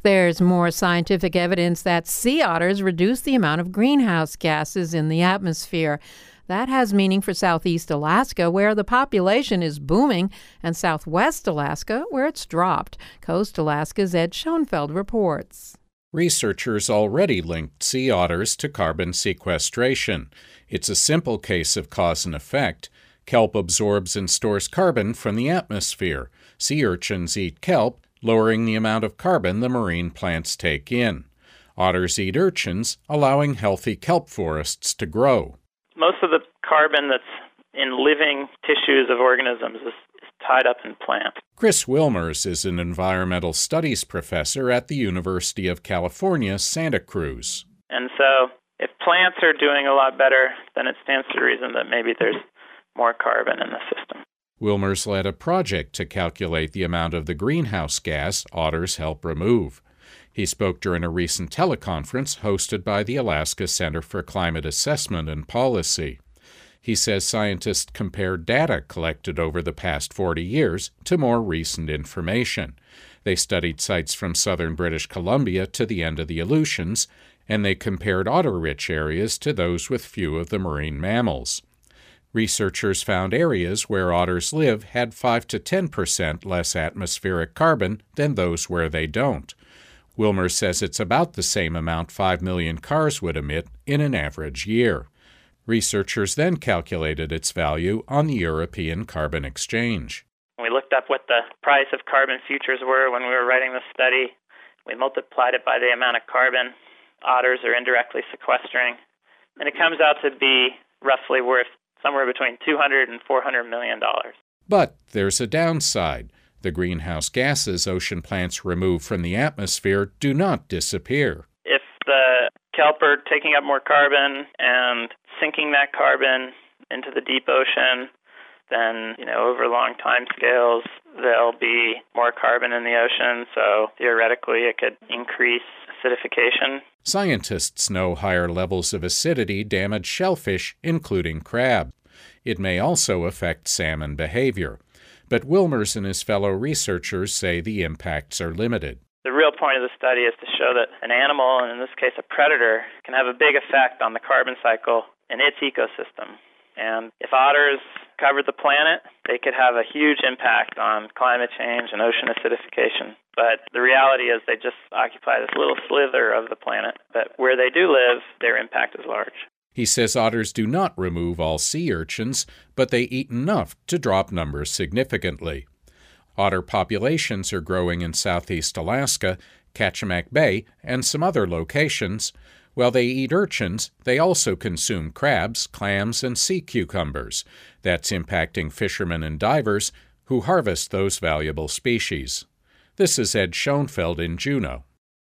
There's more scientific evidence that sea otters reduce the amount of greenhouse gases in the atmosphere. That has meaning for southeast Alaska, where the population is booming, and southwest Alaska, where it's dropped. Coast Alaska's Ed Schoenfeld reports. Researchers already linked sea otters to carbon sequestration. It's a simple case of cause and effect. Kelp absorbs and stores carbon from the atmosphere. Sea urchins eat kelp, lowering the amount of carbon the marine plants take in. Otters eat urchins, allowing healthy kelp forests to grow. Most of the carbon that's in living tissues of organisms is tied up in plants. Chris Wilmers is an environmental studies professor at the University of California, Santa Cruz. And so if plants are doing a lot better, then it stands to reason that maybe there's more carbon in the system. Wilmers led a project to calculate the amount of the greenhouse gas otters help remove. He spoke during a recent teleconference hosted by the Alaska Center for Climate Assessment and Policy. He says scientists compared data collected over the past 40 years to more recent information. They studied sites from southern British Columbia to the end of the Aleutians, and they compared otter-rich areas to those with few of the marine mammals. Researchers found areas where otters live had 5 to 10% less atmospheric carbon than those where they don't. Wilmer says it's about the same amount 5 million cars would emit in an average year. Researchers then calculated its value on the European Carbon Exchange. We looked up what the price of carbon futures were when we were writing this study. We multiplied it by the amount of carbon otters are indirectly sequestering, and it comes out to be roughly worth somewhere between $200 and $400 million. But there's a downside. The greenhouse gases ocean plants remove from the atmosphere do not disappear. If the kelp are taking up more carbon and sinking that carbon into the deep ocean, then, over long time scales, there'll be more carbon in the ocean, so theoretically it could increase acidification. Scientists know higher levels of acidity damage shellfish, including crab. It may also affect salmon behavior. But Wilmers and his fellow researchers say the impacts are limited. The real point of the study is to show that an animal, and in this case a predator, can have a big effect on the carbon cycle in its ecosystem. And if otters covered the planet, they could have a huge impact on climate change and ocean acidification. But the reality is they just occupy this little slither of the planet. But where they do live, their impact is large. He says otters do not remove all sea urchins, but they eat enough to drop numbers significantly. Otter populations are growing in southeast Alaska, Kachemak Bay, and some other locations. While they eat urchins, they also consume crabs, clams, and sea cucumbers. That's impacting fishermen and divers who harvest those valuable species. This is Ed Schoenfeld in Juneau.